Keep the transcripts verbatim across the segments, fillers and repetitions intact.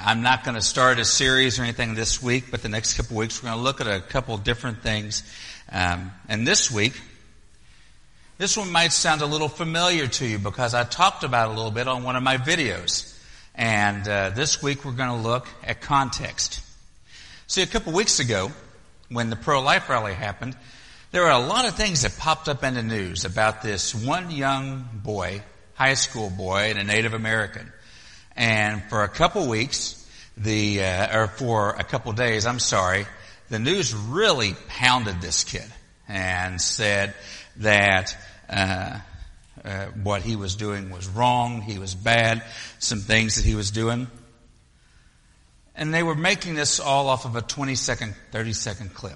I'm not going to start a series or anything this week, but the next couple weeks we're going to look at a couple different things. Um, and this week, this one might sound a little familiar to you because I talked about it a little bit on one of my videos. And uh, this week we're going to look at context. See, a couple weeks ago, when the pro-life rally happened, there were a lot of things that popped up in the news about this one young boy, high school boy, and a Native American. And for a couple weeks, the uh, or for a couple days, I'm sorry, the news really pounded this kid and said that uh, uh what he was doing was wrong, he was bad, some things that he was doing. And they were making this all off of a twenty second, thirty second clip.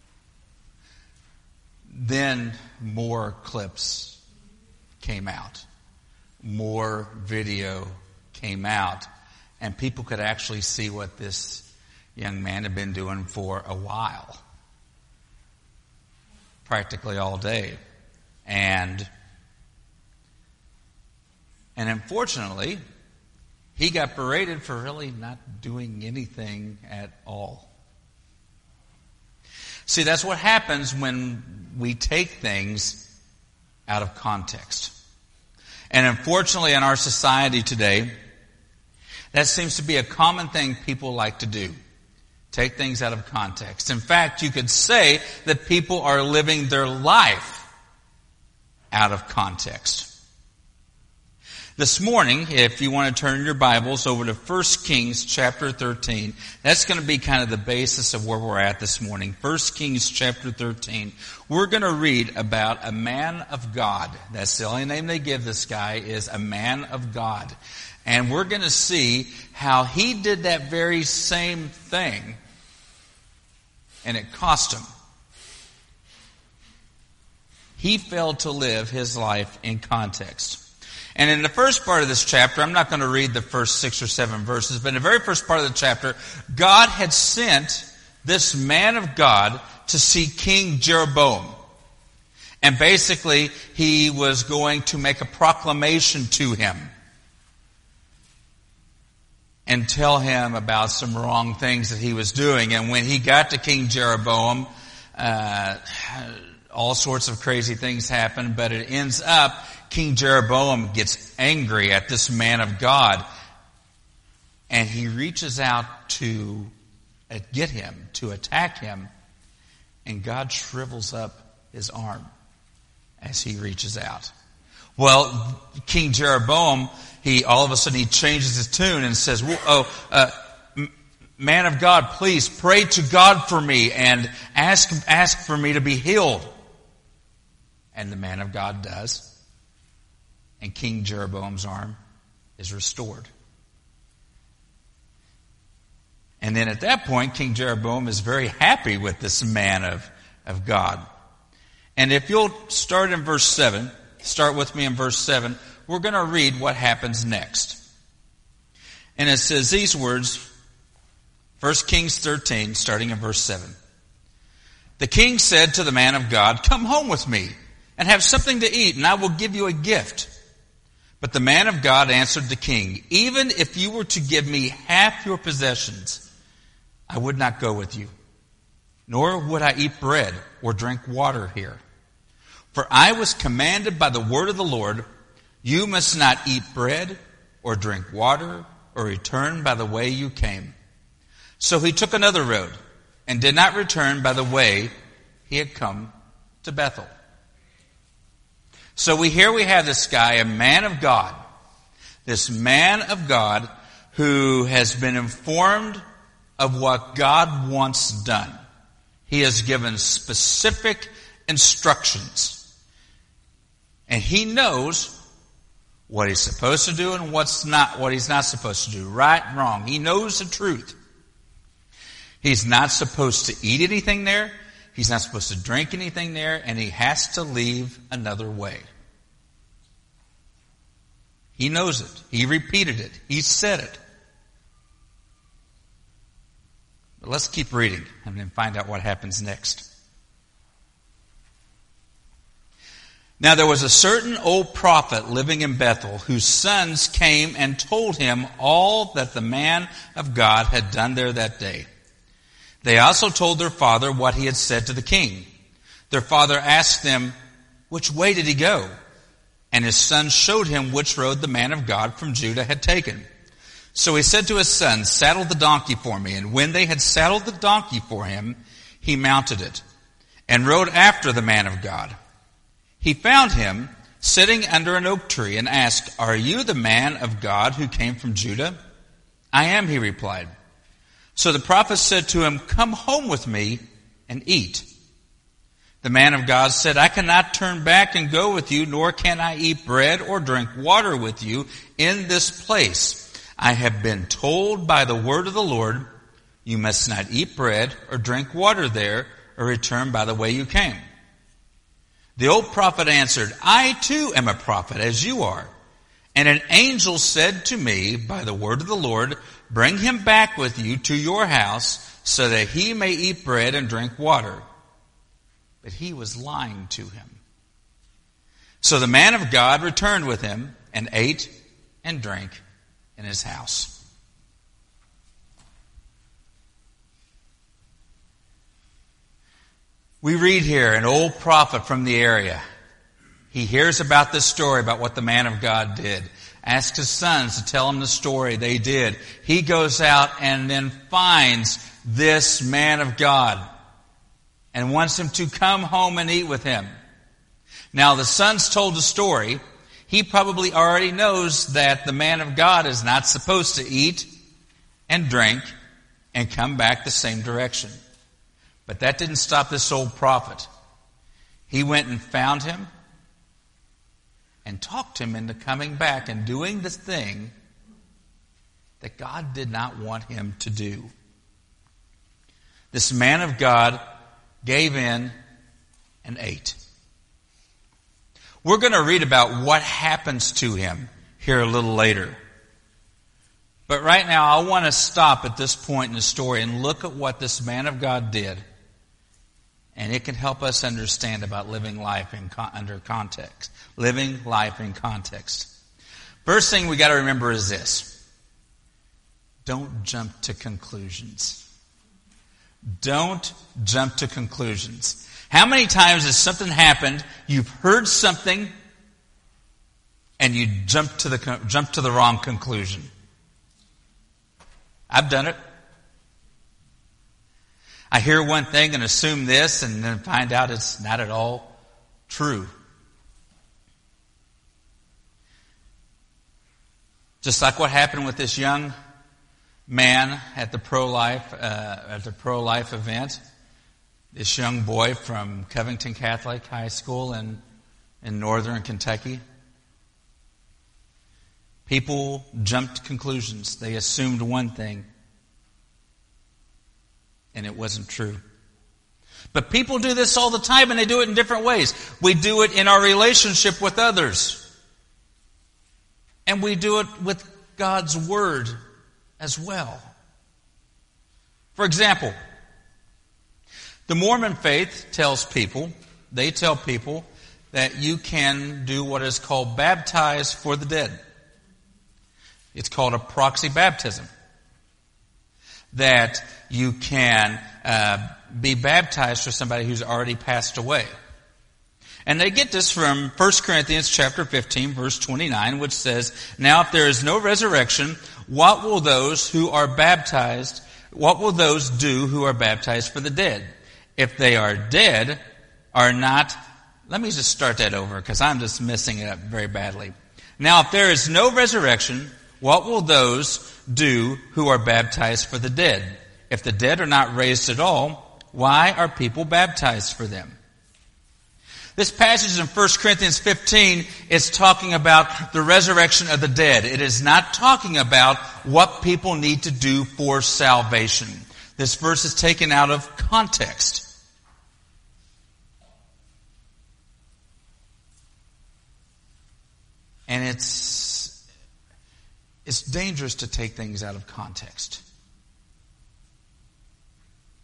Then more clips came out. More video came out. And people could actually see what this young man had been doing for a while. Practically all day. And, and unfortunately, he got berated for really not doing anything at all. See, that's what happens when we take things out of context. And unfortunately in our society today, that seems to be a common thing people like to do. Take things out of context. In fact, you could say that people are living their life out of context. This morning, if you want to turn your Bibles over to First Kings chapter thirteen, that's going to be kind of the basis of where we're at this morning. First Kings chapter thirteen. We're going to read about a man of God. That's the only name they give this guy, is a man of God. And we're going to see how he did that very same thing, and it cost him. He failed to live his life in context. And in the first part of this chapter, I'm not going to read the first six or seven verses, but in the very first part of the chapter, God had sent this man of God to see King Jeroboam. And basically, he was going to make a proclamation to him and tell him about some wrong things that he was doing. And when he got to King Jeroboam, uh, all sorts of crazy things happened, but it ends up King Jeroboam gets angry at this man of God, and he reaches out to get him, to attack him, and God shrivels up his arm as he reaches out. Well, King Jeroboam, he all of a sudden he changes his tune and says, "Oh, uh, man of God, please pray to God for me and ask ask for me to be healed." And the man of God does. And King Jeroboam's arm is restored. And then at that point, King Jeroboam is very happy with this man of, of God. And if you'll start in verse seven, start with me in verse seven, we're going to read what happens next. And it says these words, First Kings thirteen, starting in verse seven. The king said to the man of God, "Come home with me and have something to eat, and I will give you a gift." But the man of God answered the king, "Even if you were to give me half your possessions, I would not go with you, nor would I eat bread or drink water here. For I was commanded by the word of the Lord, you must not eat bread or drink water or return by the way you came." So he took another road and did not return by the way he had come to Bethel. So we here we have this guy, a man of God. This man of God who has been informed of what God wants done. He has given specific instructions. And he knows what he's supposed to do and what's not, what he's not supposed to do. Right and wrong. He knows the truth. He's not supposed to eat anything there. He's not supposed to drink anything there, and he has to leave another way. He knows it. He repeated it. He said it. But let's keep reading and then find out what happens next. Now there was a certain old prophet living in Bethel, whose sons came and told him all that the man of God had done there that day. They also told their father what he had said to the king. Their father asked them, "Which way did he go?" And his sons showed him which road the man of God from Judah had taken. So he said to his sons, "Saddle the donkey for me." And when they had saddled the donkey for him, he mounted it and rode after the man of God. He found him sitting under an oak tree and asked, "Are you the man of God who came from Judah?" "I am," he replied. So the prophet said to him, "Come home with me and eat." The man of God said, "I cannot turn back and go with you, nor can I eat bread or drink water with you in this place. I have been told by the word of the Lord, you must not eat bread or drink water there, or return by the way you came." The old prophet answered, "I too am a prophet, as you are. And an angel said to me by the word of the Lord, bring him back with you to your house, so that he may eat bread and drink water." But he was lying to him. So the man of God returned with him and ate and drank in his house. We read here an old prophet from the area. He hears about this story, about what the man of God did. Asks his sons to tell him the story. They did. He goes out and then finds this man of God and wants him to come home and eat with him. Now the sons told the story. He probably already knows that the man of God is not supposed to eat and drink and come back the same direction. But that didn't stop this old prophet. He went and found him and talked him into coming back and doing the thing that God did not want him to do. This man of God gave in and ate. We're going to read about what happens to him here a little later. But right now I want to stop at this point in the story and look at what this man of God did. And it can help us understand about living life in con- under context. Living life in context. First thing we got to remember is this. Don't jump to conclusions. Don't jump to conclusions. How many times has something happened, you've heard something, and you jump to the jump to the wrong conclusion? I've done it. I hear one thing and assume this, and then find out it's not at all true. Just like what happened with this young man at the pro-life uh, at the pro-life event. This young boy from Covington Catholic High School in in northern Kentucky. People jumped to conclusions. They assumed one thing, and it wasn't true. But people do this all the time, and they do it in different ways. We do it in our relationship with others. And we do it with God's Word as well. For example, the Mormon faith tells people, they tell people that you can do what is called baptize for the dead. It's called a proxy baptism. That you can uh, be baptized for somebody who's already passed away. And they get this from First Corinthians chapter fifteen, verse twenty-nine, which says, "Now if there is no resurrection, what will those who are baptized, what will those do who are baptized for the dead? If they are dead, are not..." Let me just start that over, because I'm just messing it up very badly. "Now if there is no resurrection, what will those do who are baptized for the dead? If the dead are not raised at all, why are people baptized for them?" This passage in First Corinthians fifteen is talking about the resurrection of the dead. It is not talking about what people need to do for salvation. This verse is taken out of context. And it's, it's dangerous to take things out of context.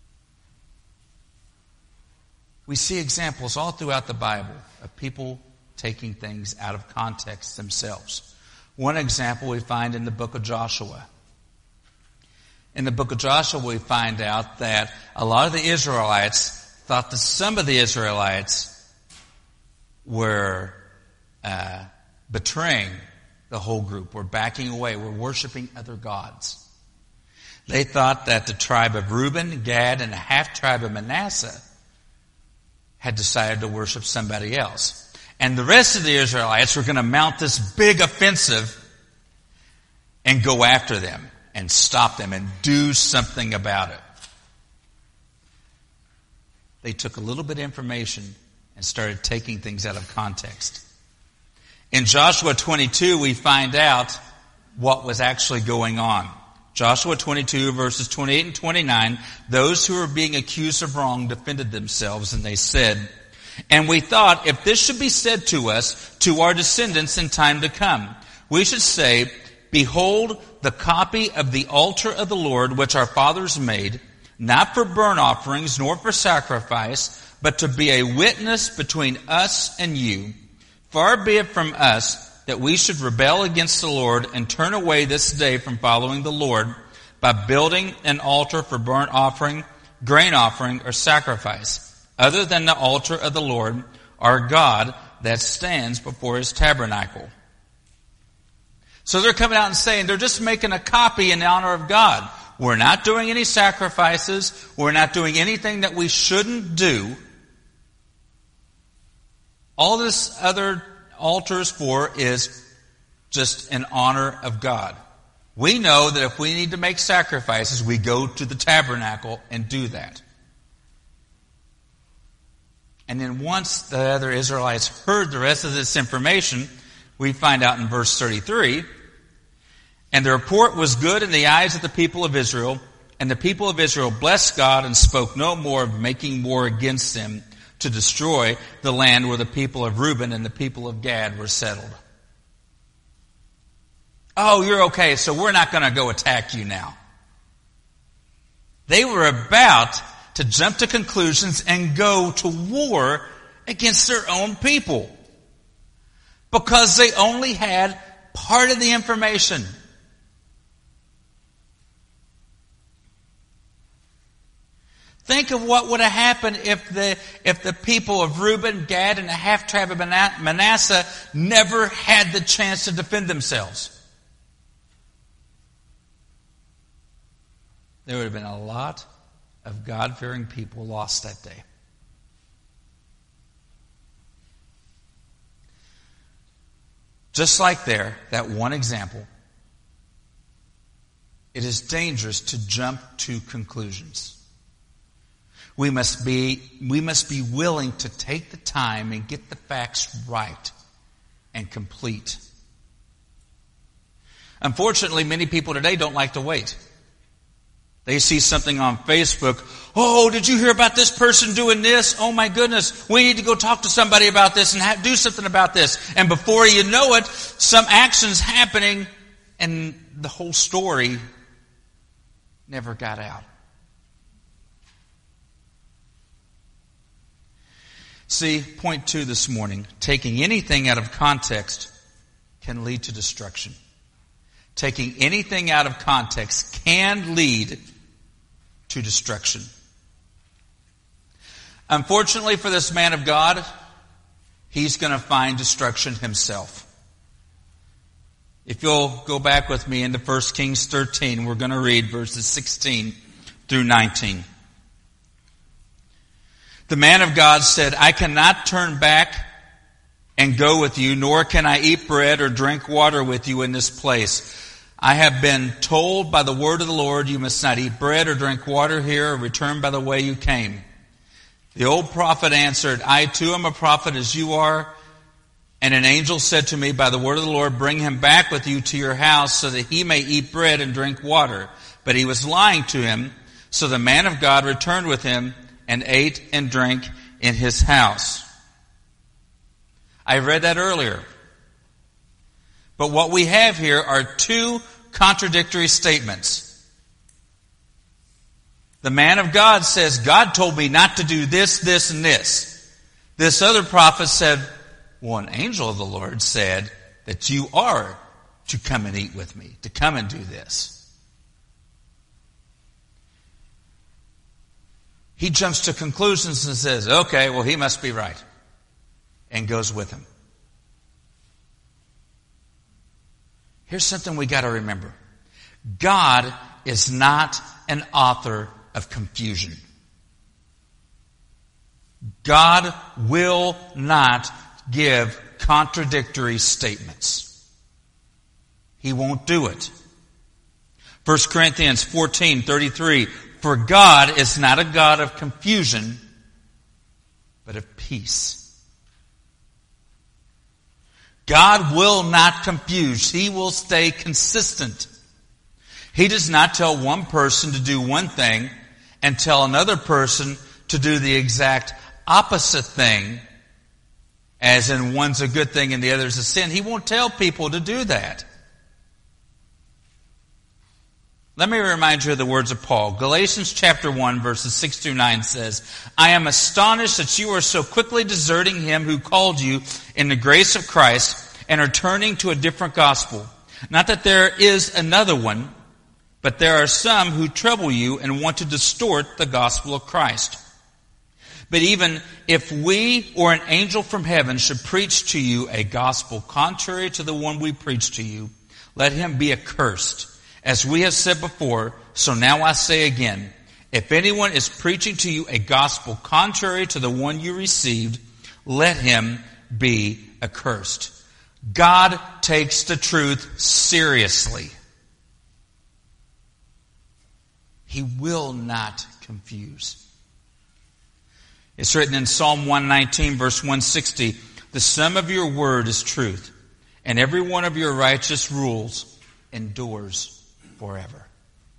We see examples all throughout the Bible of people taking things out of context themselves. One example we find in the book of Joshua. In the book of Joshua, we find out that a lot of the Israelites thought that some of the Israelites were uh, betraying the whole group, were backing away, were worshiping other gods. They thought that the tribe of Reuben, Gad, and a half-tribe of Manasseh had decided to worship somebody else. And the rest of the Israelites were going to mount this big offensive and go after them and stop them and do something about it. They took a little bit of information and started taking things out of context. In Joshua twenty-two, we find out what was actually going on. Joshua twenty-two, verses twenty-eight and twenty-nine, those who were being accused of wrong defended themselves, and they said, "And we thought, if this should be said to us, to our descendants in time to come, we should say, Behold, the copy of the altar of the Lord, which our fathers made, not for burnt offerings nor for sacrifice, but to be a witness between us and you. Far be it from us that we should rebel against the Lord and turn away this day from following the Lord by building an altar for burnt offering, grain offering, or sacrifice, other than the altar of the Lord, our God, that stands before his tabernacle." So they're coming out and saying they're just making a copy in honor of God. We're not doing any sacrifices. We're not doing anything that we shouldn't do. All this other altars for is just in honor of God. We know that if we need to make sacrifices, we go to the tabernacle and do that. And then once the other Israelites heard the rest of this information, we find out in verse thirty-three, "And the report was good in the eyes of the people of Israel, and the people of Israel blessed God and spoke no more of making war against them to destroy the land where the people of Reuben and the people of Gad were settled." Oh, you're okay, so we're not going to go attack you now. They were about to jump to conclusions and go to war against their own people because they only had part of the information. Think of what would have happened if the if the people of Reuben, Gad, and a half-tribe of Manasseh never had the chance to defend themselves. There would have been a lot of God-fearing people lost that day. Just like there, that one example, it is dangerous to jump to conclusions. We must be, we must be willing to take the time and get the facts right and complete. Unfortunately, many people today don't like to wait. They see something on Facebook. Oh, did you hear about this person doing this? Oh my goodness, we need to go talk to somebody about this and ha- do something about this. And before you know it, some action's happening and the whole story never got out. See, point two this morning, taking anything out of context can lead to destruction. Taking anything out of context can lead to destruction. Unfortunately for this man of God, he's going to find destruction himself. If you'll go back with me into First Kings thirteen, we're going to read verses sixteen through nineteen. The man of God said, "I cannot turn back and go with you, nor can I eat bread or drink water with you in this place. I have been told by the word of the Lord, you must not eat bread or drink water here or return by the way you came." The old prophet answered, "I too am a prophet as you are." And an angel said to me, "By the word of the Lord, bring him back with you to your house so that he may eat bread and drink water." But he was lying to him. So the man of God returned with him and ate and drank in his house. I read that earlier. But what we have here are two contradictory statements. The man of God says, "God told me not to do this, this, and this." This other prophet said, well, an angel of the Lord said that you are to come and eat with me, to come and do this. He jumps to conclusions and says, okay, well, he must be right, and goes with him. Here's something we got to remember. God is not an author of confusion. God will not give contradictory statements. He won't do it. First Corinthians fourteen thirty-three, for God is not a God of confusion, but of peace. God will not confuse. He will stay consistent. He does not tell one person to do one thing and tell another person to do the exact opposite thing, as in one's a good thing and the other's a sin. He won't tell people to do that. Let me remind you of the words of Paul. Galatians chapter one, verses six through nine says, I am astonished that you are so quickly deserting him who called you in the grace of Christ and are turning to a different gospel. Not that there is another one, but there are some who trouble you and want to distort the gospel of Christ. But even if we or an angel from heaven should preach to you a gospel contrary to the one we preach to you, let him be accursed. As we have said before, so now I say again, if anyone is preaching to you a gospel contrary to the one you received, let him be accursed. God takes the truth seriously. He will not confuse. It's written in Psalm one nineteen, verse one sixty, the sum of your word is truth, and every one of your righteous rules endures forever.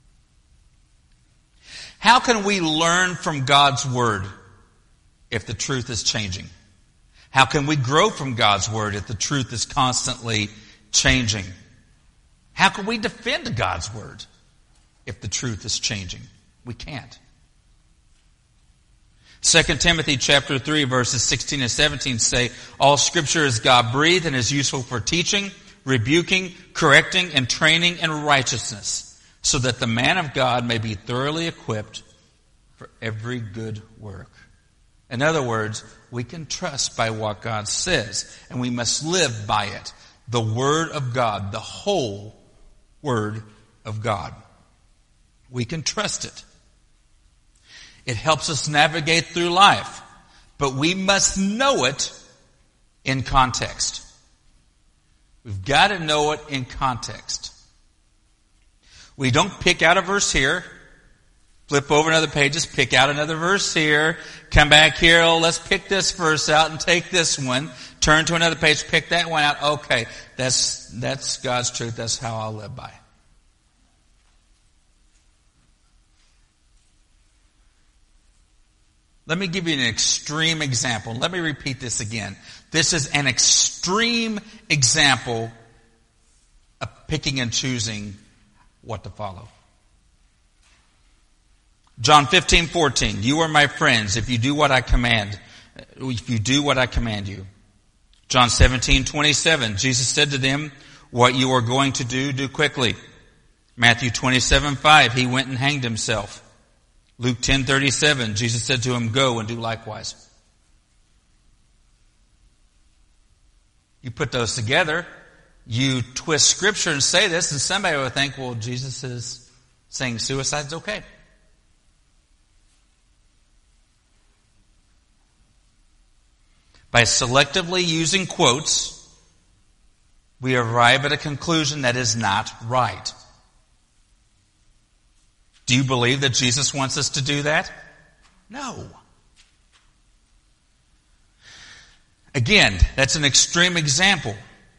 How can we learn from God's word if the truth is changing? How can we grow from God's word if the truth is constantly changing? How can we defend God's word if the truth is changing? We can't. Second Timothy chapter three, verses sixteen and seventeen say, all scripture is God-breathed and is useful for teaching, rebuking, correcting, and training in righteousness, so that the man of God may be thoroughly equipped for every good work. In other words, we can trust by what God says, and we must live by it. The Word of God, the whole Word of God. We can trust it. It helps us navigate through life, but we must know it in context. We've got to know it in context. We don't pick out a verse here, flip over another page, pick out another verse here, come back here, oh, let's pick this verse out and take this one, turn to another page, pick that one out. Okay, that's that's God's truth. That's how I'll live by. Let me give you an extreme example. Let me repeat this again. This is an extreme example of picking and choosing what to follow. John fifteen fourteen. You are my friends if you do what I command. If you do what I command you. John seventeen twenty-seven. Jesus said to them, what you are going to do, do quickly. Matthew twenty-seven five. He went and hanged himself. Luke ten thirty-seven, Jesus said to him, go and do likewise. You put those together, you twist Scripture and say this, and somebody would think, well, Jesus is saying suicide's okay. By selectively using quotes, we arrive at a conclusion that is not right. Do you believe that Jesus wants us to do that? No. Again, that's an extreme example.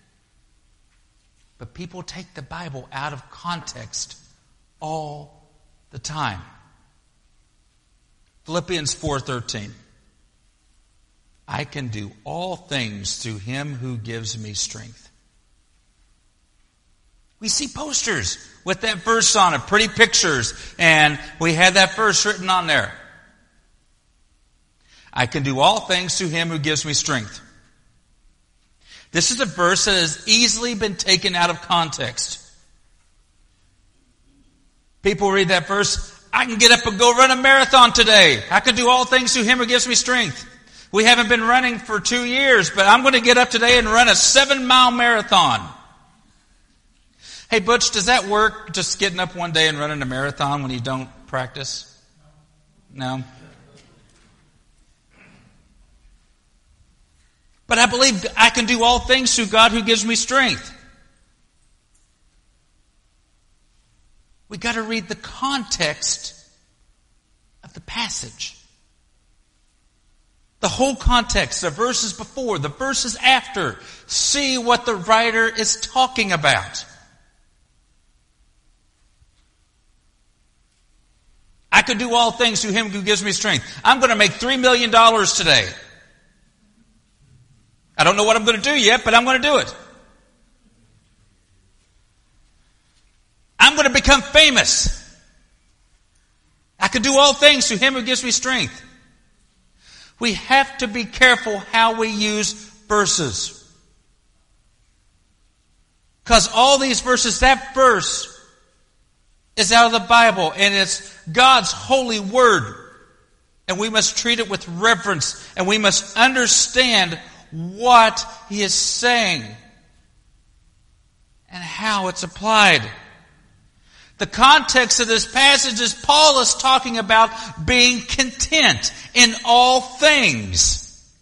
But people take the Bible out of context all the time. Philippians four thirteen. I can do all things through him who gives me strength. We see posters with that verse on it, pretty pictures, and we had that verse written on there. I can do all things through him who gives me strength. This is a verse that has easily been taken out of context. People read that verse, I can get up and go run a marathon today. I can do all things through him who gives me strength. We haven't been running for two years, but I'm going to get up today and run a seven-mile marathon. Hey, Butch, does that work, just getting up one day and running a marathon when you don't practice? No? But I believe I can do all things through God who gives me strength. We got to read the context of the passage. The whole context, the verses before, the verses after. See what the writer is talking about. I can do all things through him who gives me strength. I'm going to make three million dollars today. I don't know what I'm going to do yet, but I'm going to do it. I'm going to become famous. I can do all things through him who gives me strength. We have to be careful how we use verses. Because all these verses, that verse is out of the Bible, and it's God's holy word. And we must treat it with reverence, and we must understand what he is saying and how it's applied. The context of this passage is Paul is talking about being content in all things.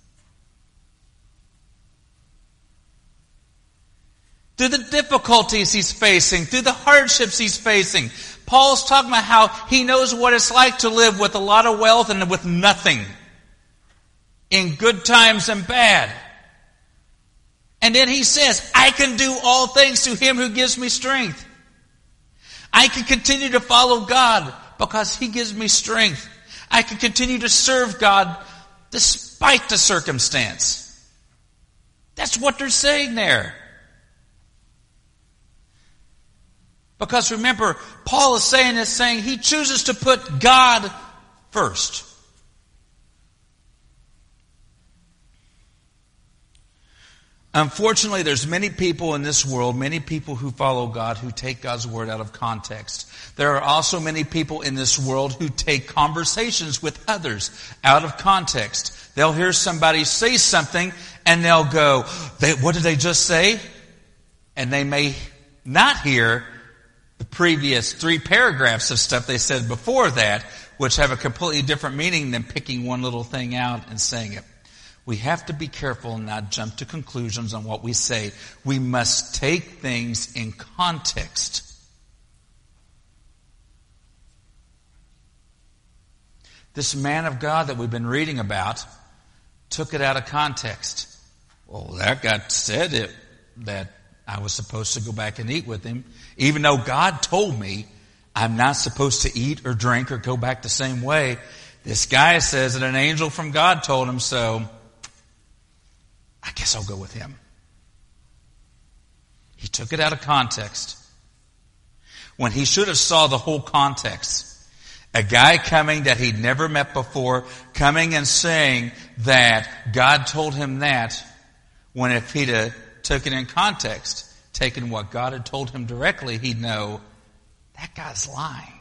Through the difficulties he's facing, through the hardships he's facing. Paul's talking about how he knows what it's like to live with a lot of wealth and with nothing. In good times and bad. And then he says, I can do all things through him who gives me strength. I can continue to follow God because he gives me strength. I can continue to serve God despite the circumstance. That's what they're saying there. Because remember, Paul is saying this, saying he chooses to put God first. Unfortunately, there's many people in this world, many people who follow God, who take God's word out of context. There are also many people in this world who take conversations with others out of context. They'll hear somebody say something and they'll go, they, what did they just say? And they may not hear the previous three paragraphs of stuff they said before that, which have a completely different meaning than picking one little thing out and saying it. We have to be careful and not jump to conclusions on what we say. We must take things in context. This man of God that we've been reading about took it out of context. Well, that guy said it, that I was supposed to go back and eat with him, even though God told me I'm not supposed to eat or drink or go back the same way. This guy says that an angel from God told him so. I guess I'll go with him. He took it out of context. When he should have saw the whole context. A guy coming that he'd never met before, coming and saying that God told him that, when if he'd have took it in context, taken what God had told him directly, he'd know, that guy's lying.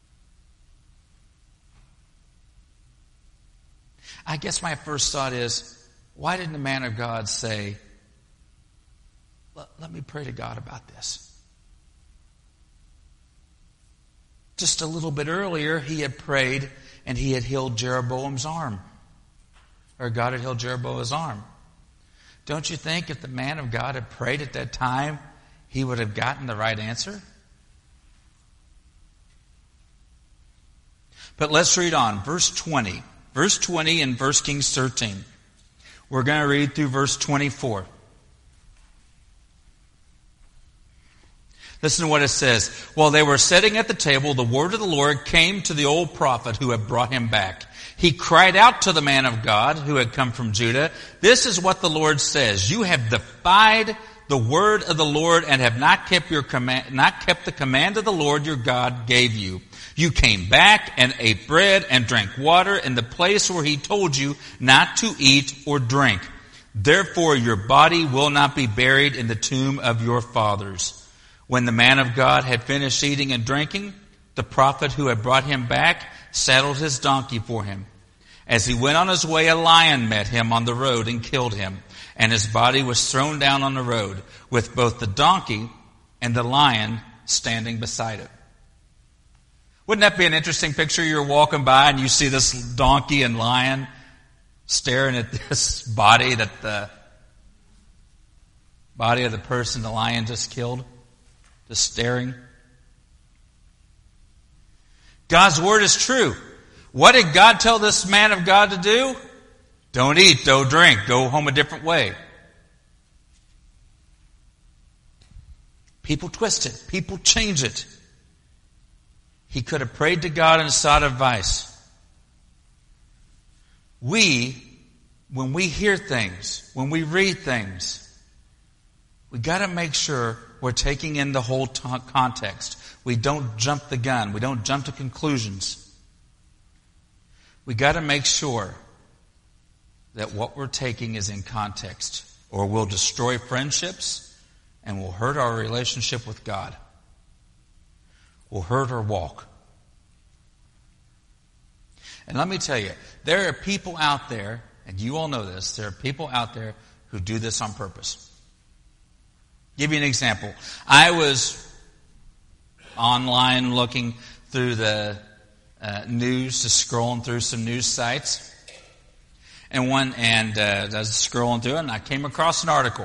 I guess my first thought is, why didn't the man of God say, let, let me pray to God about this? Just a little bit earlier, he had prayed and he had healed Jeroboam's arm. Or God had healed Jeroboam's arm. Don't you think if the man of God had prayed at that time, he would have gotten the right answer? But let's read on. Verse twenty. Verse twenty in First Kings thirteen. We're going to read through verse twenty-four. Listen to what it says. While they were sitting at the table, the word of the Lord came to the old prophet who had brought him back. He cried out to the man of God who had come from Judah. This is what the Lord says. You have defied the word of the Lord and have not kept your command, not kept the command of the Lord your God gave you. You came back and ate bread and drank water in the place where he told you not to eat or drink. Therefore your body will not be buried in the tomb of your fathers." When the man of God had finished eating and drinking, the prophet who had brought him back saddled his donkey for him. As he went on his way, a lion met him on the road and killed him, and his body was thrown down on the road, with both the donkey and the lion standing beside it. Wouldn't that be an interesting picture? You're walking by and you see this donkey and lion staring at this body that the body of the person the lion just killed, just staring. God's word is true. What did God tell this man of God to do? Don't eat, don't drink, go home a different way. People twist it. People change it. He could have prayed to God and sought advice. We, when we hear things, when we read things, we got to make sure we're taking in the whole t- context. We don't jump the gun. We don't jump to conclusions. We got to make sure that what we're taking is in context, or we'll destroy friendships and we'll hurt our relationship with God. We'll hurt our walk. And let me tell you, there are people out there, and you all know this, there are people out there who do this on purpose. Give you an example. I was online looking through the uh, news, just scrolling through some news sites. And one, and uh, I was scrolling through it, and I came across an article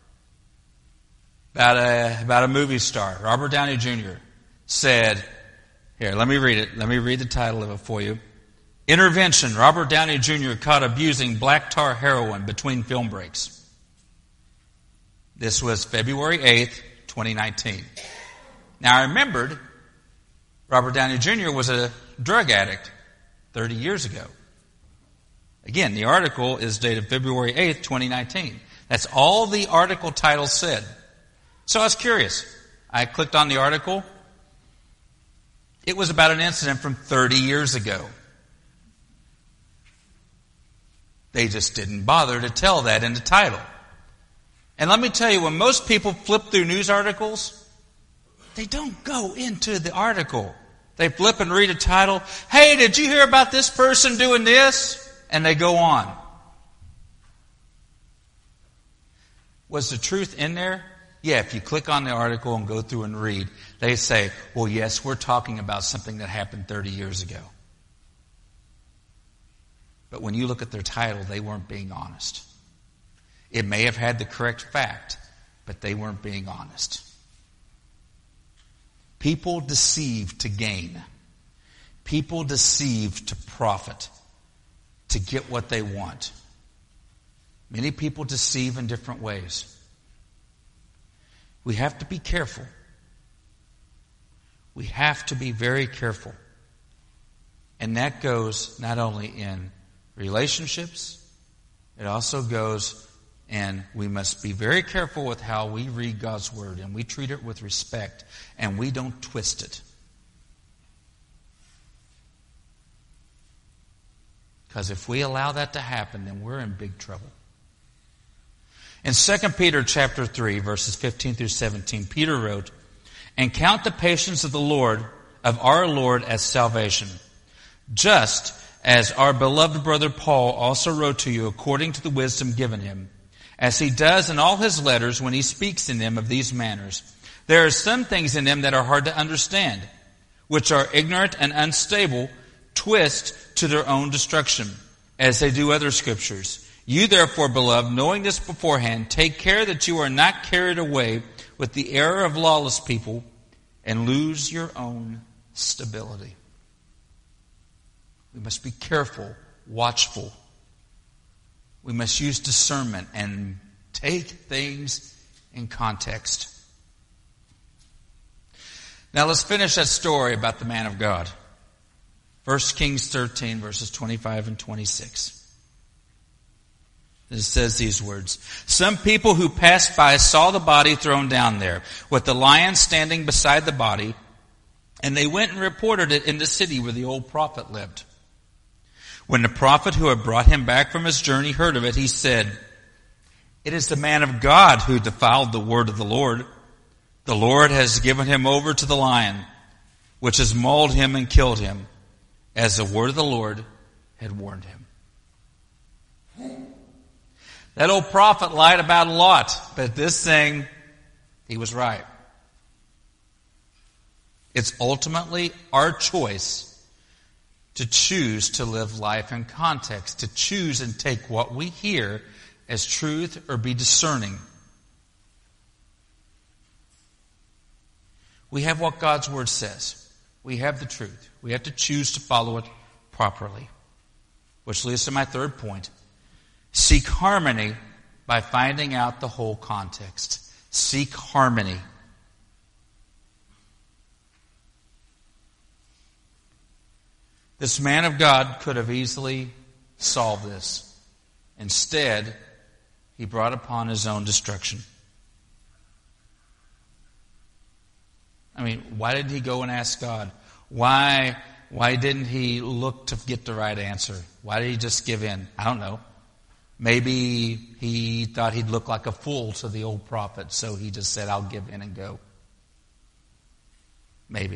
about a, about a movie star, Robert Downey Junior said, here, let me read it. Let me read the title of it for you. Intervention. Robert Downey Junior caught abusing black tar heroin between film breaks. This was February eighth, twenty nineteen. Now I remembered Robert Downey Junior was a drug addict thirty years ago. Again, the article is dated February eighth, twenty nineteen. That's all the article title said. So I was curious. I clicked on the article. It was about an incident from thirty years ago. They just didn't bother to tell that in the title. And let me tell you, when most people flip through news articles, they don't go into the article. They flip and read a title. Hey, did you hear about this person doing this? And they go on. Was the truth in there? Yeah, if you click on the article and go through and read, they say, well, yes, we're talking about something that happened thirty years ago. But when you look at their title, they weren't being honest. It may have had the correct fact, but they weren't being honest. People deceive to gain. People deceive to profit, to get what they want. Many people deceive in different ways. We have to be careful. We have to be very careful. And that goes not only in relationships, it also goes in we must be very careful with how we read God's Word, and we treat it with respect, and we don't twist it. Because if we allow that to happen, then we're in big trouble. In Second Peter chapter three, verses fifteen through seventeen, Peter wrote, "And count the patience of the Lord, of our Lord, as salvation, just as our beloved brother Paul also wrote to you according to the wisdom given him, as he does in all his letters when he speaks in them of these matters. There are some things in them that are hard to understand, which are ignorant and unstable, twist to their own destruction, as they do other scriptures. You therefore, beloved, knowing this beforehand, take care that you are not carried away with the error of lawless people and lose your own stability." We must be careful, watchful. We must use discernment and take things in context. Now let's finish that story about the man of God. First Kings thirteen, verses twenty-five and twenty-six. It says these words. "Some people who passed by saw the body thrown down there, with the lion standing beside the body, and they went and reported it in the city where the old prophet lived. When the prophet who had brought him back from his journey heard of it, he said, It is the man of God who defiled the word of the Lord. The Lord has given him over to the lion, which has mauled him and killed him, as the word of the Lord had warned him. That old prophet lied about a lot, but this thing, he was right. It's ultimately our choice to choose to live life in context, to choose and take what we hear as truth or be discerning. We have what God's Word says. We have the truth. We have to choose to follow it properly. Which leads to my third point. Seek harmony by finding out the whole context. Seek harmony. This man of God could have easily solved this. Instead, he brought upon his own destruction. I mean, why didn't he go and ask God? Why, why didn't he look to get the right answer? Why did he just give in? I don't know. Maybe he thought he'd look like a fool to the old prophet, so he just said, I'll give in and go. Maybe.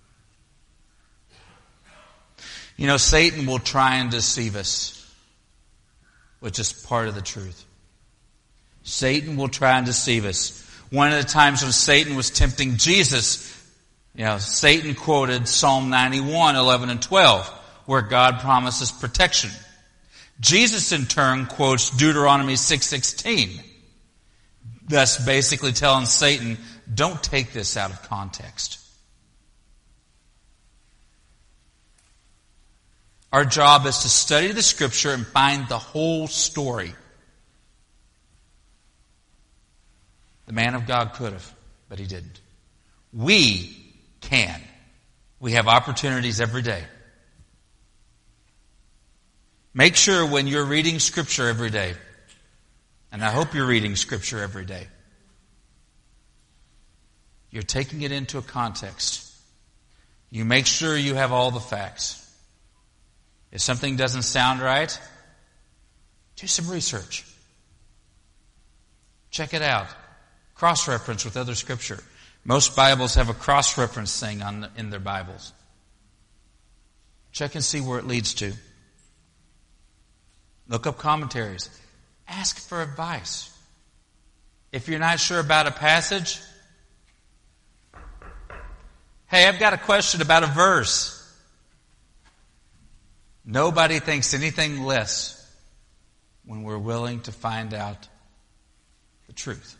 You know, Satan will try and deceive us, which is part of the truth. Satan will try and deceive us. One of the times when Satan was tempting Jesus, you know, Satan quoted Psalm ninety-one, eleven and twelve, where God promises protection. Jesus in turn quotes Deuteronomy six sixteen, thus basically telling Satan, don't take this out of context. Our job is to study the Scripture and find the whole story. The man of God could have, but he didn't. We can. We have opportunities every day. Make sure when you're reading Scripture every day, and I hope you're reading Scripture every day, you're taking it into a context. You make sure you have all the facts. If something doesn't sound right, do some research. Check it out. Cross-reference with other Scripture. Most Bibles have a cross-reference thing on the, in their Bibles. Check and see where it leads to. Look up commentaries. Ask for advice. If you're not sure about a passage, hey, I've got a question about a verse. Nobody thinks anything less when we're willing to find out the truth.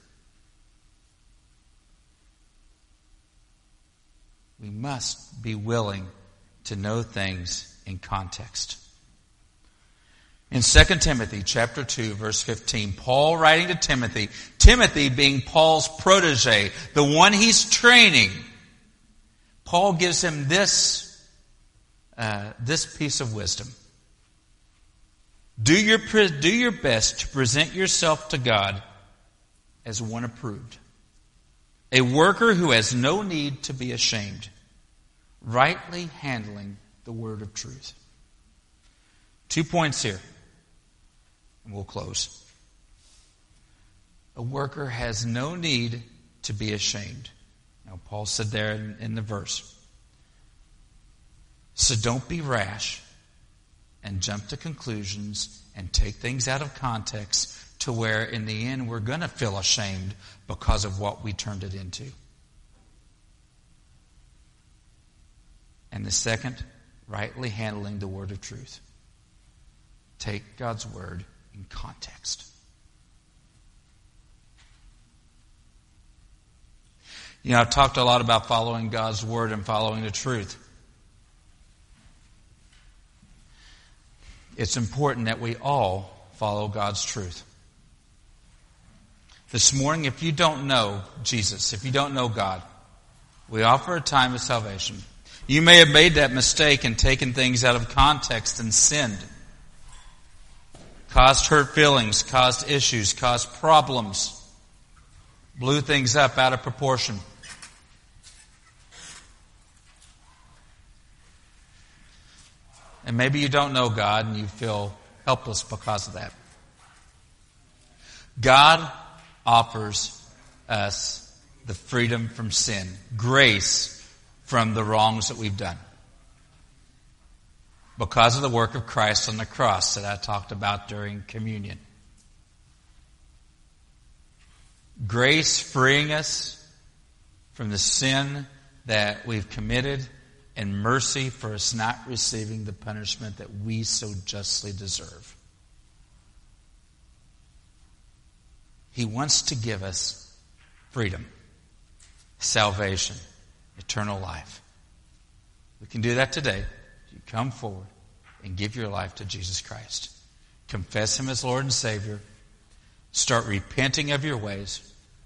We must be willing to know things in context. In Second Timothy chapter two, verse fifteen, Paul writing to Timothy, Timothy being Paul's protege, the one he's training, Paul gives him this, uh, this piece of wisdom. Do your, do your best to present yourself to God as one approved, a worker who has no need to be ashamed, rightly handling the word of truth. Two points here, and we'll close. A worker has no need to be ashamed. Now, Paul said there in, in the verse. So don't be rash and jump to conclusions and take things out of context to where in the end we're going to feel ashamed because of what we turned it into. And the second, rightly handling the word of truth. Take God's word in context. You know, I've talked a lot about following God's word and following the truth. It's important that we all follow God's truth. This morning, if you don't know Jesus, if you don't know God, we offer a time of salvation. You may have made that mistake and taken things out of context and sinned. Caused hurt feelings, caused issues, caused problems. Blew things up out of proportion. And maybe you don't know God and you feel helpless because of that. God offers us the freedom from sin, grace from the wrongs that we've done, because of the work of Christ on the cross that I talked about during communion. Grace freeing us from the sin that we've committed, and mercy for us not receiving the punishment that we so justly deserve. He wants to give us freedom, salvation, eternal life. We can do that today. You come forward and give your life to Jesus Christ. Confess Him as Lord and Savior. Start repenting of your ways.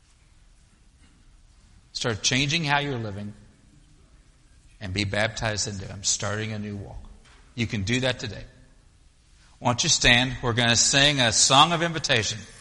Start changing how you're living. And be baptized into Him, starting a new walk. You can do that today. Why don't you stand? We're going to sing a song of invitation.